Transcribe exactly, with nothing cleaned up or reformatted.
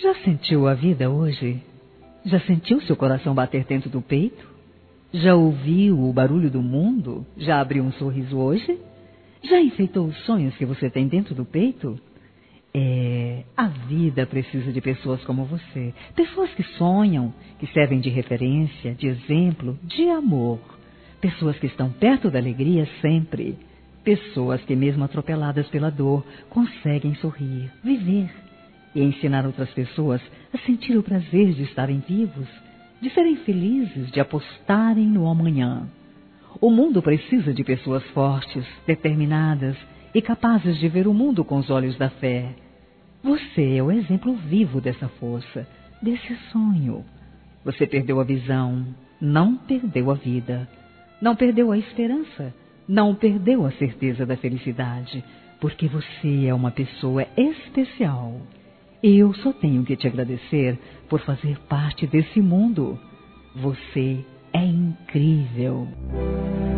Já sentiu a vida hoje? Já sentiu seu coração bater dentro do peito? Já ouviu o barulho do mundo? Já abriu um sorriso hoje? Já enfeitou os sonhos que você tem dentro do peito? É, a vida precisa de pessoas como você. Pessoas que sonham, que servem de referência, de exemplo, de amor. Pessoas que estão perto da alegria sempre. Pessoas que, mesmo atropeladas pela dor, conseguem sorrir, viver. E ensinar outras pessoas a sentir o prazer de estarem vivos, de serem felizes, de apostarem no amanhã. O mundo precisa de pessoas fortes, determinadas e capazes de ver o mundo com os olhos da fé. Você é o exemplo vivo dessa força, desse sonho. Você perdeu a visão, não perdeu a vida. Não perdeu a esperança, não perdeu a certeza da felicidade, porque você é uma pessoa especial. Eu só tenho que te agradecer por fazer parte desse mundo. Você é incrível.